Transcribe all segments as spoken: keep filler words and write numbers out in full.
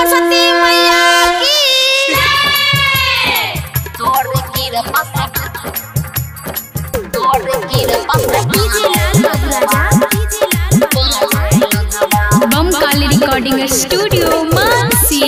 सरस्वती मैया की तोर की रपस तोर की रपस DJ Lal Baburaja Bam Kali recording studio Mansi.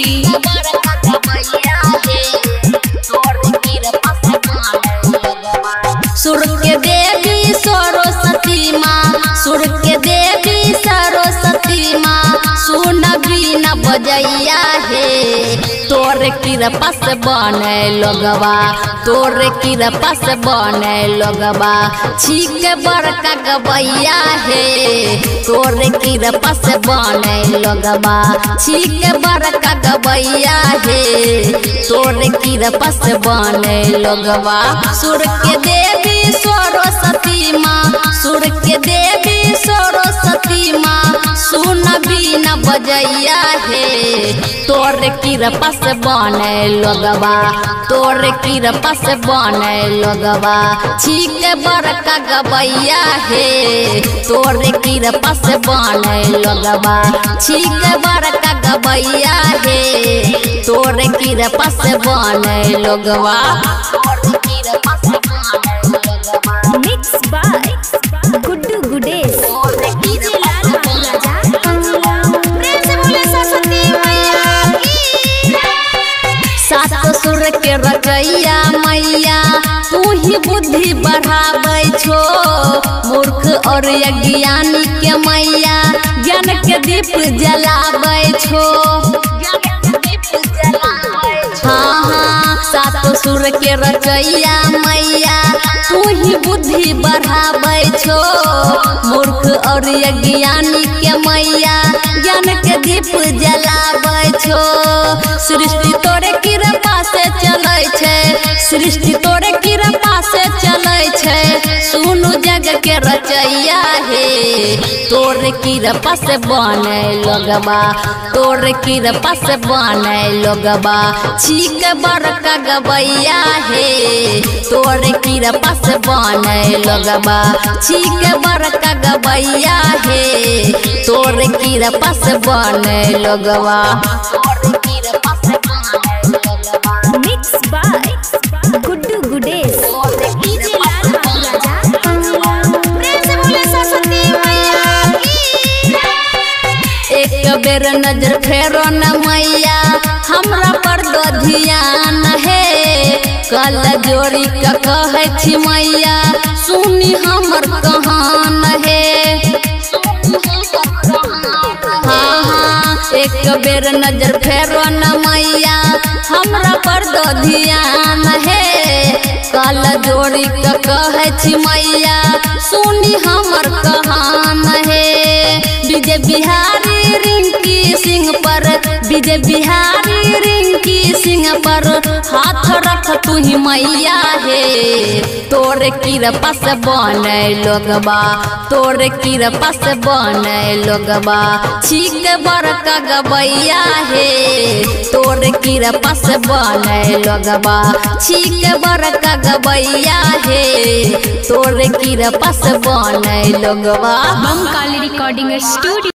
सुर के देवी सरस्वती माँ, सुर के देवी सरस्वती माँ, सुन बीना बजैया हे तोर कृपा से बने लोगवा, तोर कृपा से बने लोगवा, छीक बड़का गवैया हे तोर कृपा से बने लोगवा, छीक बड़का गवैया हे तोर कृपा से बने लोगवा। सुर के देवी सरस्वती माँ, सुर के देवी सरस्वती माँ, सुन बीना बजैया हे तोर कृपा से बने लोगवा, तोर कृपा से बने लोगवा, छीक बड़का गवैया हे तोर कृपा से बने लोगवा, छीक बड़का गवैया हे तोर कृपा से बने लोगवा। Mix by Guddu Gudesh DJ Lal Baburaja प्रेम से बोले सरस्वती मैया की। सात सुर के रचैया मैया तू ही बुद्धि बढ़ाबै छो, मूर्ख और अज्ञानी के मैया ज्ञान के दीप जलाबै छो। हाँ हाँ सात सुर के रचैया मैया तू ही बुद्धि बढ़ाबै छो, मूर्ख और अज्ञानी के मैया ज्ञान के दीप जलाबै छो। सृष्टि तोरे कृपा से चलै छै, सृष्टि तोरे कृपा से चलै छै, सुनु जग के रचैया हे तोर कृपा से बने लोगवा, तोर कृपा से बने लोगवा, छीक बड़का गवैया हे तोर कृपा से बने लोगवा, छीक बड़का गवैया हे तोर कृपा से बने लोगवा। Mix by Guddu Gudesh DJ Lal Baburaja प्रेम से बोले सरस्वती मैया की। एक बेर नजर फेरो न मैया हमरा पर दो ध्यान हे, कल जोड़ी का कहै छी मैया सुनी हमर कहान हे। हाँ हाँ एक बेर नजर फेरो न मैया हमरा पर दो ध्यान हे, कल जोड़ी का कहै छी मैया सुनी हमर कहान हे। विजय बिहारी रिंकी सिंह पर, विजय बिहारी रिंकी सिंह पर हाथ रख तू ही मैया हे तोर कृपा से बने लोगवा, तोर कृपा से बने लोगवा, छीक बड़का गवैया हे तोर कृपा से बने लोगवा, छीक बड़का गवैया हे तोर कृपा से बने लोगवा। Bam Kali recording studio.